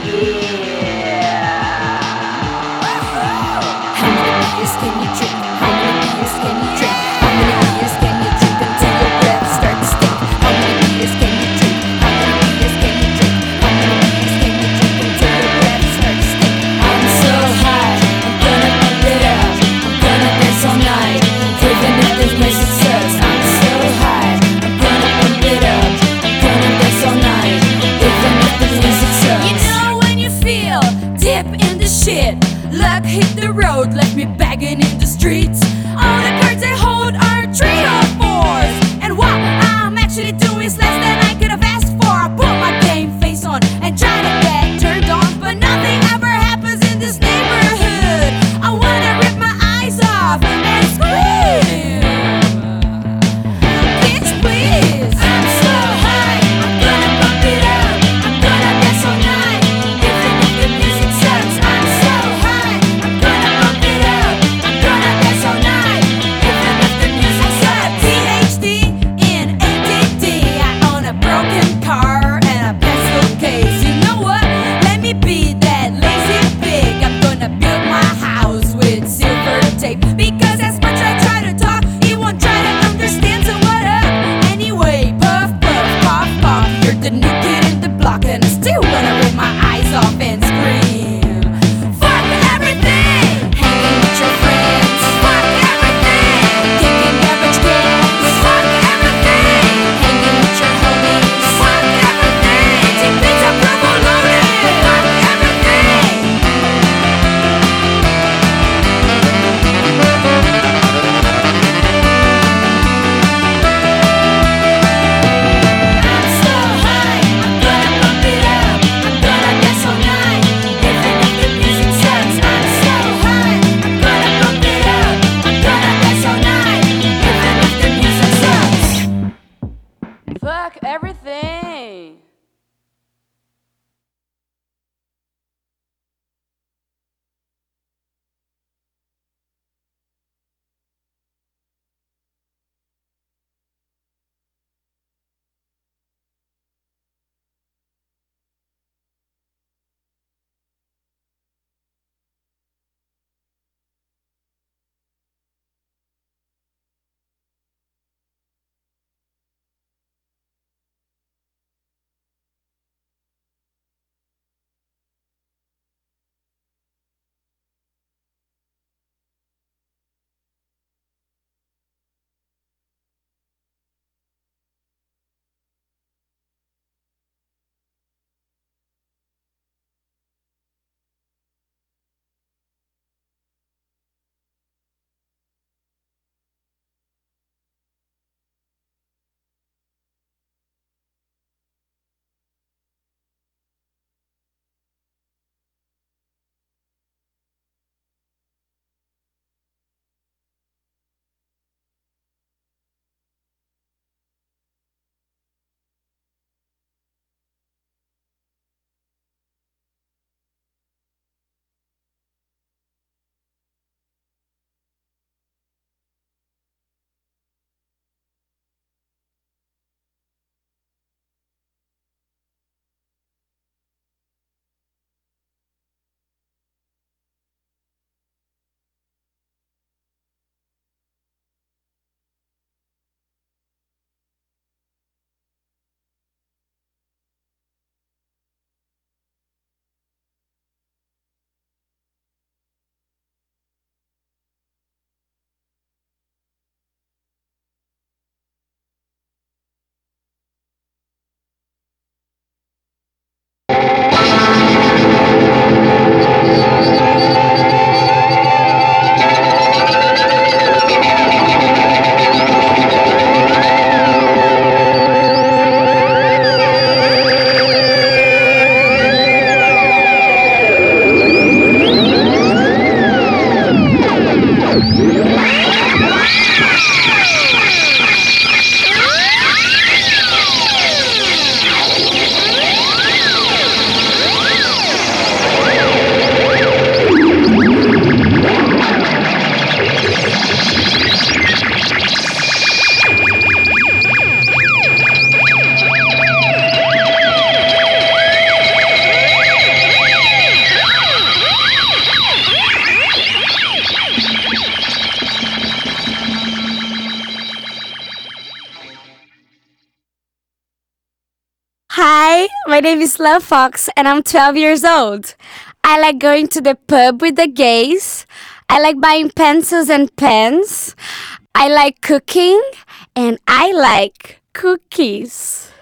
How many beers can you drink? How many beers can you drink? How many beers can you drink until your breath starts to stink? How many beers can you drink? How many beers can you drink? How many beers can you drink until your breath starts to stink? I'm so high, I'm gonna pump it up. I'm gonna dance all night, even if this music sucks. I'm so high, I'm gonna pump it up. I'm gonna dance all night, even if the music sucks. You know when you feel deep in the shit, luck hit the road, left me begging in the streets. All the cards I hold are 3 or 4s, and what I'm actually doing is less than I could have asked for. I put my game face on and try to get turned on, but nothing ever happens in this neighborhood. I wanna rip my eyes off and scream, bitch please. I'm so high, I'm gonna pump it up. I'm gonna dance all night, even if the music sucks. I'm so high, I'm gonna pump it up. I'm gonna dance all night, even if the music sucks. PhD in ADD, I own a broken car and a pencil case. You know what? Let me be that lazy pig. I'm gonna build my house with silver tape, because as much I try to talk, he won't try to understand. So what up? Anyway, puff puff, cough cough. You're the new kid in the block, and I still wanna rip my eyes off and scream, fuck everything. Hanging with your friends, fuck everything. Kicking garbage cans, fuck everything. Hanging with your homies, fuck everything. Eating pizza provolone, fuck everything. I'm so high, I'm My name is Love Fox and I'm 12 years old. I like going to the pub with the gays. I like buying pencils and pens. I like cooking and I like cookies.